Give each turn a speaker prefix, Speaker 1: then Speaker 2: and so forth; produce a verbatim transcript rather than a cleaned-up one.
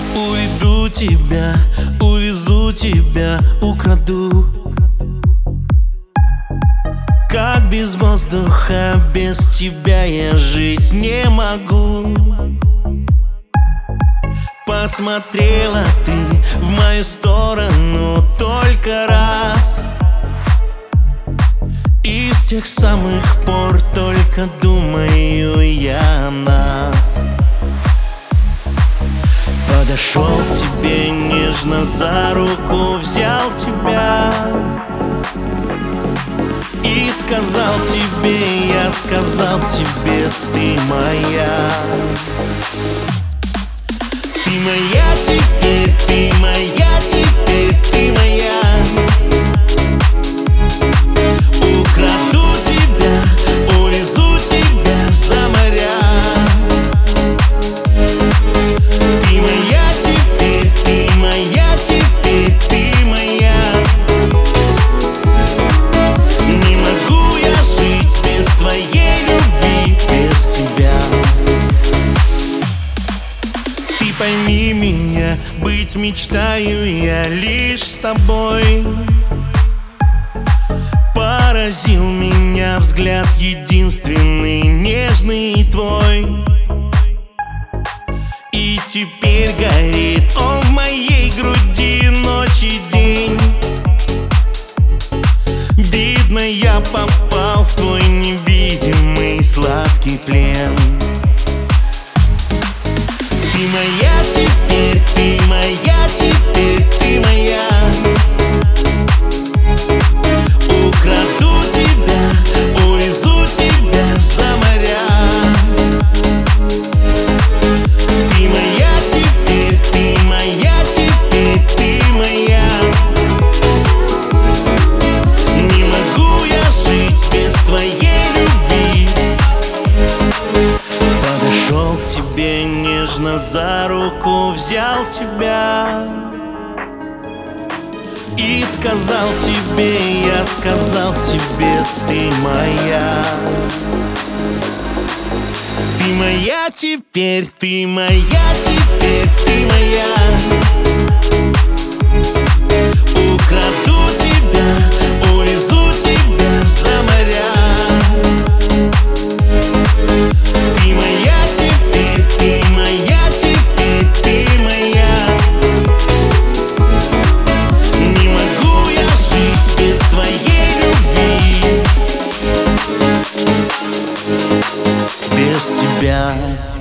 Speaker 1: Уведу тебя, увезу тебя, украду. Как без воздуха, без тебя я жить не могу. Посмотрела ты в мою сторону только раз, и с тех самых пор только думаю я о нас. Подошел к тебе нежно за руку, взял тебя и сказал тебе, я сказал тебе, ты моя. Ты моя теперь, ты моя теперь, ты моя. Украду тебя, увезу тебя за моря. Ты моя теперь, ты моя теперь, ты моя. Не могу я жить без твоей любви, без тебя. Ты пойми меня, быть мечтаю я лишь с тобой. Поразил меня взгляд единственный, нежный твой. И теперь горит он в моей груди ночь и день. Видно, я попал в твой невидимый сладкий плен. Ты моя теперь, ты моя теперь, ты моя. Украду тебя, увезу тебя за моря. Ты моя теперь, ты моя теперь, ты моя. Не могу я жить без твоей любви. Подошел к тебе нежно за руку, взял тебя и сказал тебе, я сказал тебе, ты моя. Ты моя теперь, ты моя теперь, ты моя. Украду тебя, увезу тебя за моря. Ты моя теперь, ты моя теперь, ты моя. Не могу я жить без твоей любви, без тебя.